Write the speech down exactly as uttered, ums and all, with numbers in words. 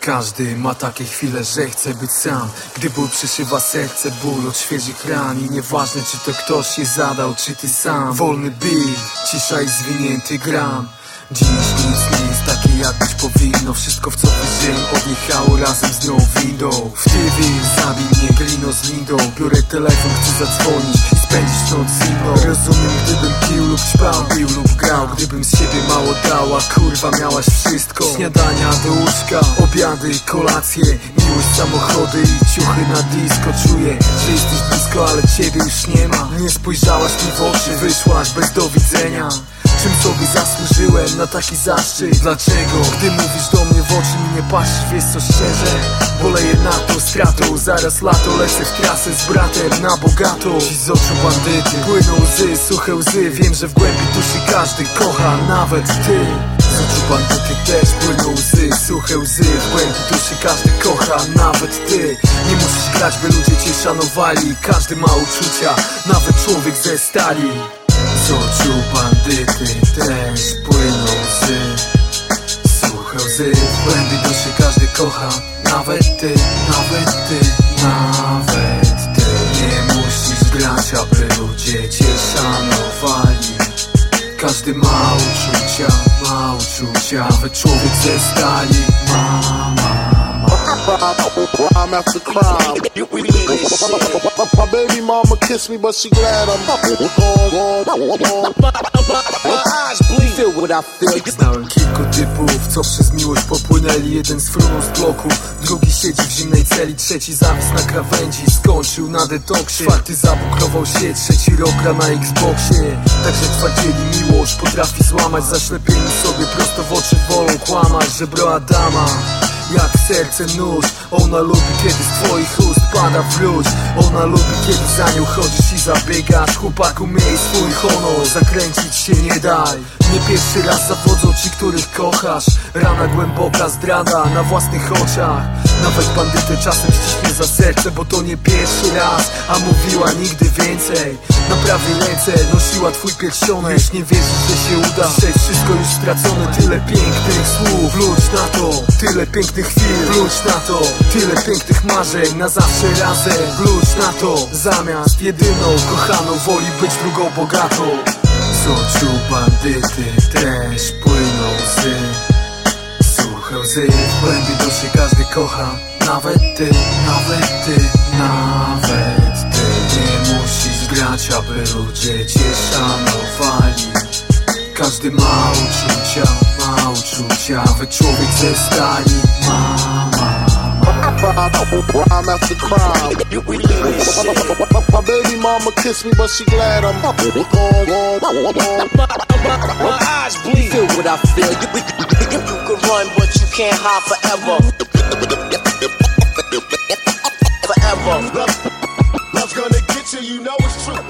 Każdy ma takie chwile, że chce być sam. Gdy ból przeszywa serce, ból od świeżych ran. I nieważne, czy to ktoś je zadał, czy ty sam. Wolny beat, cisza i zwinięty gram. Dziś nic nie jest takie, jak być powinno. Wszystko, w co wierzyłem, odjechało razem z nią windą. W T V zabij mnie glino z windą. Biorę telefon, chcę zadzwonić i spędzić noc z inną. Rozumiem, gdybym pił lub ćpał, pił lub grał. Gdybym z siebie mało dała, kurwa, miałaś wszystko. Śniadania do łóżka, obiady, kolacje, miłość, samochody i ciuchy na disco. Czuję, że jesteś blisko, ale ciebie już nie ma. Nie spojrzałaś mi w oczy, wyszłaś bez do widzenia. Czym sobie zasłużyłem na taki zaszczyt? Dlaczego? Gdy mówisz do mnie w oczy, mi nie patrzysz, wiesz co szczerze? Boleję na to stratą, zaraz lato, lecę w trasę z bratem na bogato. Dziś z oczu bandyty płyną łzy, suche łzy. Wiem, że w głębi duszy każdy kocha, nawet ty. Z oczu bandyty też płyną łzy, suche łzy. W głębi duszy każdy kocha, nawet ty. Nie musisz grać, by ludzie cię szanowali. Każdy ma uczucia, nawet człowiek ze stali. Z oczu bandyty też płyną łzy, suche łzy. W głębi duszy każdy kocha, nawet ty, nawet ty, nawet ty. Nie musisz grać, aby ludzie cię szanowali. Każdy ma uczucia, ma uczucia, nawet człowiek ze stali ma, ma. I'm after crime. My baby mama kissed me, but she glad I'm gone, gone. My eyes bleed. Feel what I feel. Znałem kilku typów, co przez miłość popłynęli. Jeden sfrunął z bloku, drugi siedzi w zimnej celi, trzeci zawisł na krawędzi, skończył na detoksie. Czwarty zabukrował się, trzeci rok gra na Xboxie. Także twardzieli miłość potrafi złamać. Zaślepieni sobie prosto w oczy wolą kłamać. Żebro Adama jak w serce nóż. Ona lubi, kiedy z twoich ust pada wróć. Ona lubi, kiedy za nią chodzisz i zabiegasz. Chłopaku, miej swój honor, zakręcić się nie daj. Nie pierwszy raz zawodzą ci, których kochasz. Rana głęboka, zdrada na własnych oczach. Nawet bandytę czasem ściśnie za serce, bo to nie pierwszy raz. A mówiła nigdy więcej. Na prawej ręce nosiła twój pierścionek. Już nie wierzysz, że się uda. Dzisiaj wszystko już stracone. Tyle pięknych słów, wróć na to. Tyle pięknych chwil, wróć na to. Tyle pięknych marzeń, na zawsze razem. Wróć na to. Zamiast jedyną kochaną woli być drugą bogatą. Z oczu bandyty też płyną łzy, suche łzy. W głębi duszy każdy kocha, nawet ty, nawet ty, nawet ty. Nie musisz grać, aby ludzie cię szanowali. Każdy ma uczucia, ma uczucia, nawet człowiek ze stali ma, ma. I'm after crime. My baby mama kissed me, but she glad I'm gone, gone. My eyes bleed. Feel what I feel. You, you, you can run, but you can't hide forever. Forever. Love, love's gonna get you, you know it's true.